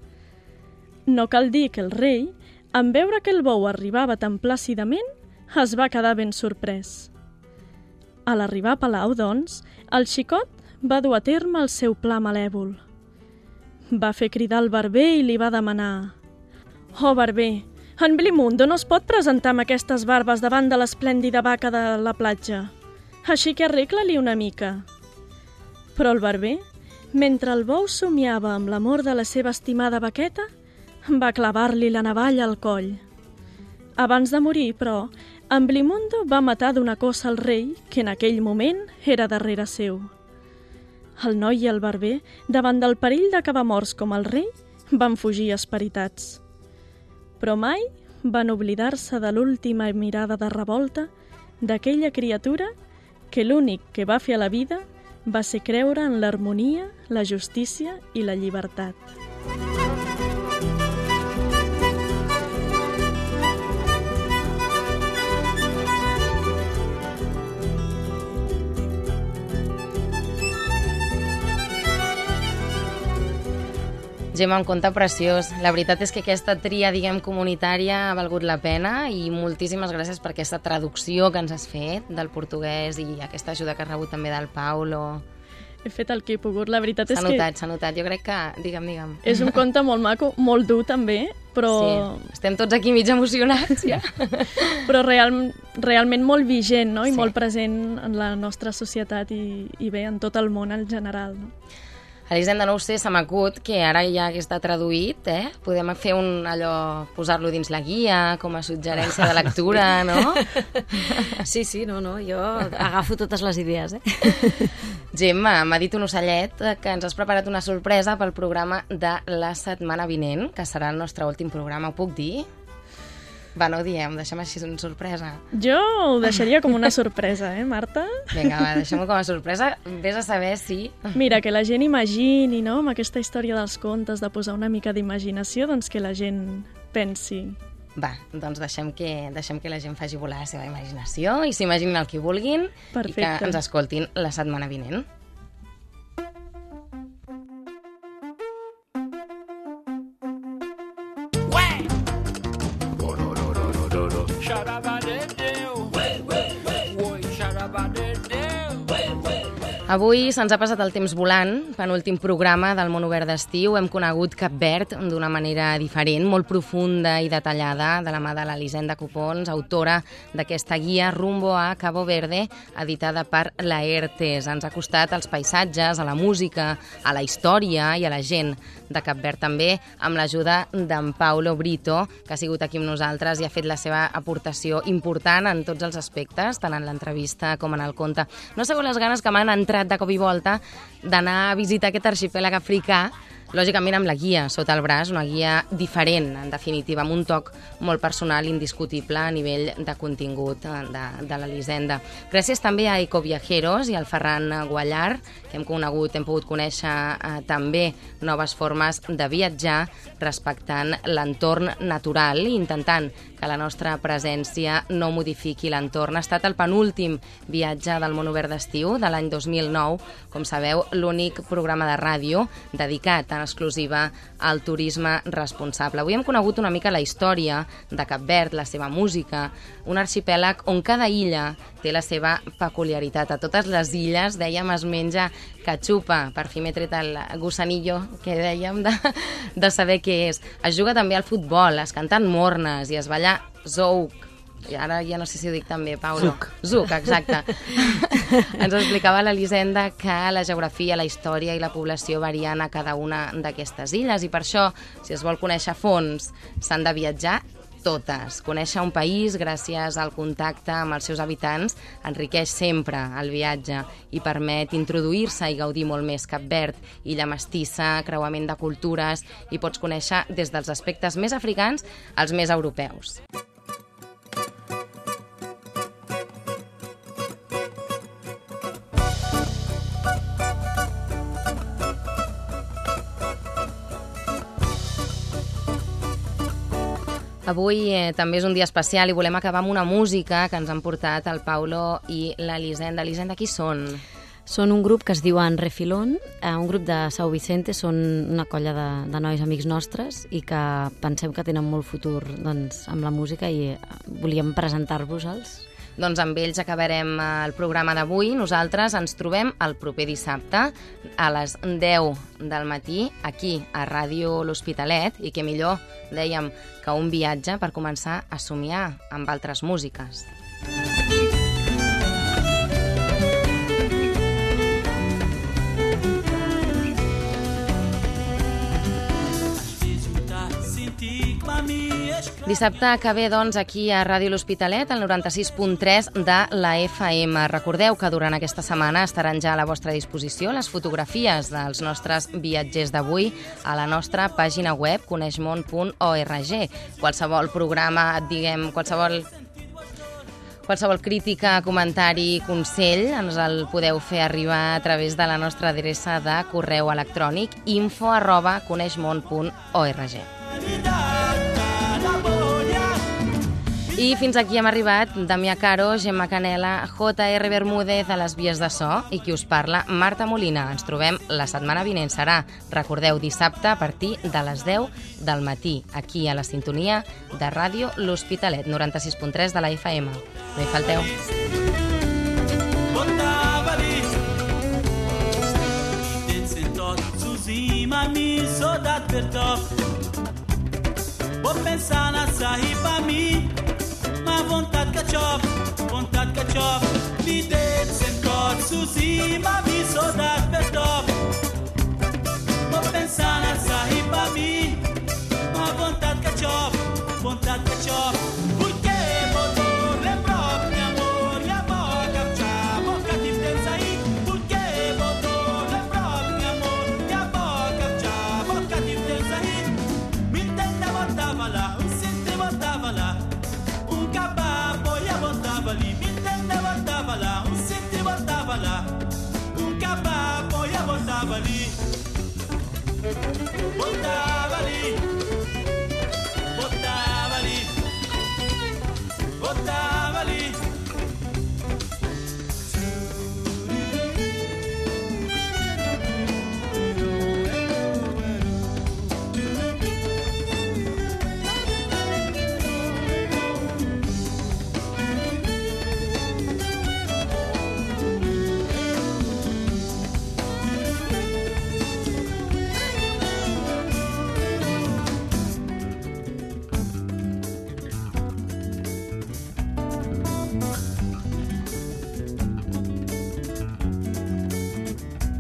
No cal dir que el rei, en veure que el bou arribava tan plàcidament, es va quedar ben sorprès. A l'arribar a palau, doncs, el xicot va dur a terme el seu pla malèvol. Va fer cridar el barber i li va demanar: «Oh, barber, en Blimundo no es pot presentar amb aquestes barbes davant de l'esplèndida vaca de la platja. Així que arregla-li una mica». Però el barber, mentre el bou somiava amb l'amor de la seva estimada vaqueta, va clavar-li la navalla al coll. Abans de morir, però, en Blimundo va matar d'una cossa al rei, que en aquell moment era darrere seu. El noi i el barber, davant del perill d'acabar morts com el rei, van fugir esperitats. Però mai van oblidar-se de l'última mirada de revolta d'aquella criatura que l'únic que va fer a la vida va ser creure en l'harmonia, la justícia i la llibertat. Gemma, un conte preciós. La veritat és que aquesta tria, comunitària ha valgut la pena i moltíssimes gràcies per aquesta traducció que ens has fet del portuguès i aquesta ajuda que has rebut també del Paulo. He fet el que he pogut, la veritat és que... S'ha notat. Jo crec que... Digue'm. És un conte molt maco, molt dur també, però... Sí, estem tots aquí mig emocionats, ja. Però realment molt vigent, no? I molt present en la nostra societat i bé, en tot el món en general, no? Elisenda, no ho sé, se m'acut que ara ja que està traduït, podem fer posar-lo dins la guia com a suggerència de lectura, no? Sí, no, jo agafo totes les idees, Gemma, m'ha dit un ocellet que ens has preparat una sorpresa pel programa de la setmana vinent, que serà el nostre últim programa, ho puc dir? Va, no ho diem, deixem així una sorpresa. Jo ho deixaria com una sorpresa, Marta? Vinga, va, deixem-ho com a sorpresa. Vés a saber si... Mira, que la gent imagini, no?, amb aquesta història dels contes, de posar una mica d'imaginació, doncs que la gent pensi. Va, doncs deixem que la gent faci volar la seva imaginació i s'imaginin el que vulguin. Perfecte. I que ens escoltin la setmana vinent. Avui se'ns ha passat el temps volant, penúltim programa del Món Obert d'Estiu. Hem conegut Cap Verd d'una manera diferent, molt profunda i detallada, de la mà de l'Elisenda Copons, autora d'aquesta guia Rumbo a Cabo Verde, editada per Laertes. Ens ha costat als paisatges, a la música, a la història i a la gent de Cap Verd també, amb l'ajuda d'en Paulo Brito, que ha sigut aquí amb nosaltres i ha fet la seva aportació important en tots els aspectes, tant en l'entrevista com en el conte. No sabeu les ganes que m'han entrat de cop i volta d'anar a visitar aquest arxipèlag africà, lògicament amb la guia sota el braç, una guia diferent, en definitiva, amb un toc molt personal, indiscutible a nivell de contingut de l'Elisenda. Gràcies també a Ecoviajeros i al Ferran Guallar, que hem pogut conèixer també noves formes de viatjar respectant l'entorn natural i intentant que la nostra presència no modifiqui l'entorn. Ha estat el penúltim viatge del Món Obert d'Estiu de l'any 2009, com sabeu, l'únic programa de ràdio dedicat a en exclusiva al turisme responsable. Avui hem conegut una mica la història de Cap Verd, la seva música, un arxipèlag on cada illa té la seva peculiaritat. A totes les illes, dèiem, es menja catxupa. Per fi m'he tret el gussanillo que dèiem de saber què és. Es juga també al futbol, es canten mornes i es balla zouk. I ara ja no sé si ho dic també, Paulo. Zuc, exacte. Ens explicava l'Elisenda que la geografia, la història i la població varien a cada una d'aquestes illes i per això, si es vol conèixer a fons, s'han de viatjar totes. Conèixer un país gràcies al contacte amb els seus habitants enriqueix sempre el viatge i permet introduir-se i gaudir molt més Cap Verd, illa mestissa, creuament de cultures i pots conèixer des dels aspectes més africans als més europeus. Avui també és un dia especial i volem acabar amb una música que ens han portat el Paulo i l'Elisenda. Elisenda, qui són? Són un grup que es diuen Refilón, un grup de São Vicente, són una colla de nois amics nostres i que pensem que tenen molt futur doncs, amb la música i volíem presentar-vos-els. Doncs amb ells acabarem el programa d'avui. Nosaltres ens trobem el proper dissabte a les 10 del matí aquí a Ràdio L'Hospitalet i que millor, dèiem, que un viatge per començar a somiar amb altres músiques. Dissabte que ve, doncs, aquí a Ràdio L'Hospitalet, al 96.3 de la FM. Recordeu que durant aquesta setmana estaran ja a la vostra disposició les fotografies dels nostres viatgers d'avui a la nostra pàgina web, coneixmon.org. Qualsevol programa, diguem, qualsevol crítica, comentari, consell, ens el podeu fer arribar a través de la nostra adreça de correu electrònic info@coneixmon.org. I fins aquí hem arribat. Damià Caro, Gemma Canela, J.R. Bermúdez a les vies de so i qui us parla, Marta Molina. Ens trobem la setmana vinent. Serà, recordeu, dissabte a partir de les 10 del matí, aquí a la sintonia de Ràdio L'Hospitalet, 96.3 de la FM. No hi falteu. Vou pensar na sair pra mim, mas vontade que chove, me deito sentado, sozinho, mas me saudade perdoa. Vou pensar na sair pra mim, mas vontade que chove, porque botou lembrou meu amor, e a boca já, boca de Deus aí, porque botou lembrou meu amor, e a boca já, boca de Deus aí. Me entenda, botava lá, o cinto botava lá, cababo e botava ali. Me entenda, botava lá, o cinto botava lá, cababo e botava ali. Botava ali, botava ali, botava ali.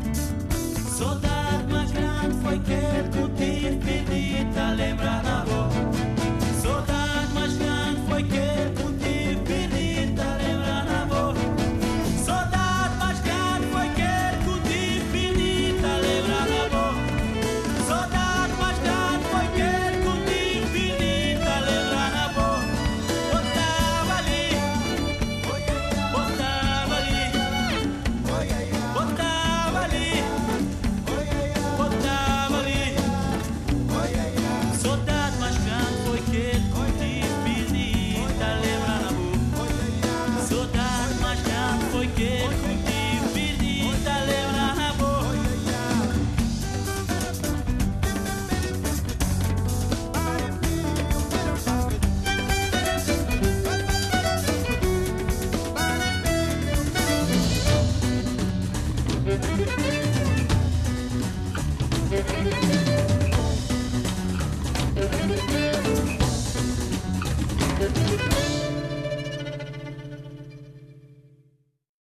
Saudade mais grande foi que tu tive, pedi, tá lembrando a voz.